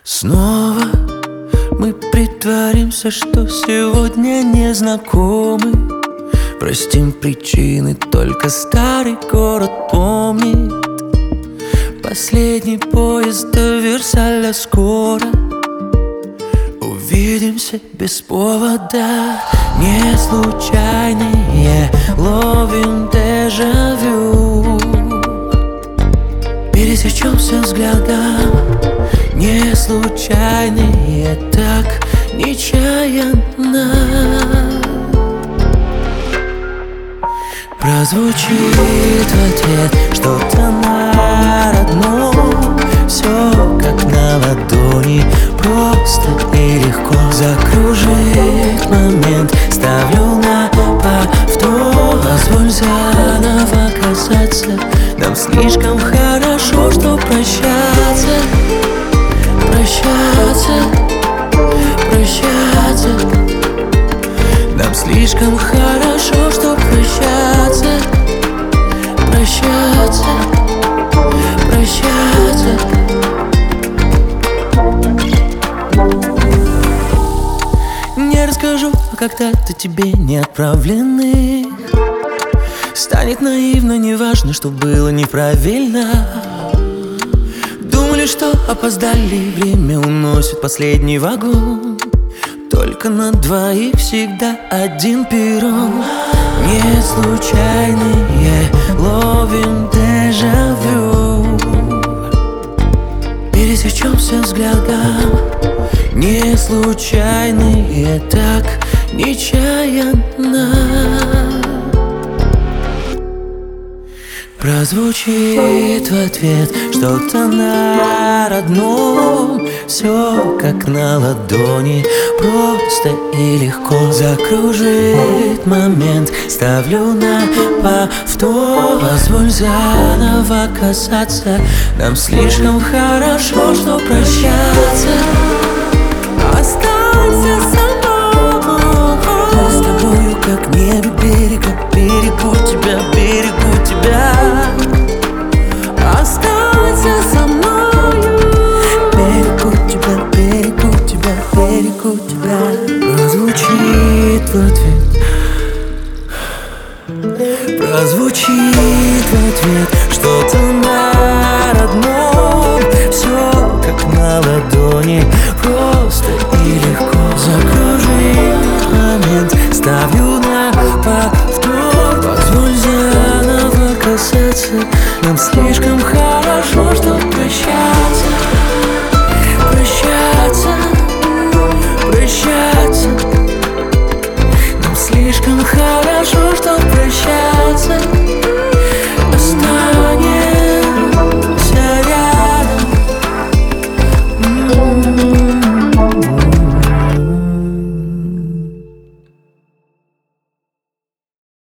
Снова мы притворимся, что сегодня не знакомы. Простим причины, только старый город помнит. Последний поезд до Версаля скоро. Увидимся без повода. Не случайные, ловим дежавю. Пересечемся взглядом. Не случайные, так нечаянно. Прозвучит в ответ что-то на родном. Все как на ладони, просто и легко. Закружит момент, ставлю на повтор. Позволь заново касаться. Нам слишком хорошо, что прощаться. Прощаться. Нам слишком хорошо, что прощаться. Прощаться. Не расскажу о когда-то тебе не отправленных. Станет наивно, неважно, что было неправильно. Думали, что опоздали, время уносит последний вагон. Только на двоих всегда один перрон. Не случайные, ловим дежавю. Пересечемся взглядом. Не случайные, так нечаянно. Прозвучит в ответ что-то на родном. Все как на ладони, просто и легко. Закружит момент, ставлю на повтор. Позволь заново касаться. Нам слишком хорошо, что прощаться. Останься со мной. С тобою как небо берега. Берегу тебя, берегу тебя. Останься со мною. Берегу тебя, берегу тебя, берегу тебя. Прозвучит в ответ. Прозвучит в ответ что-то на родном. Все как на ладони, просто и легко. Закружит момент, ставлю на повтор. Позволь заново касаться. Нам слишком хорошо.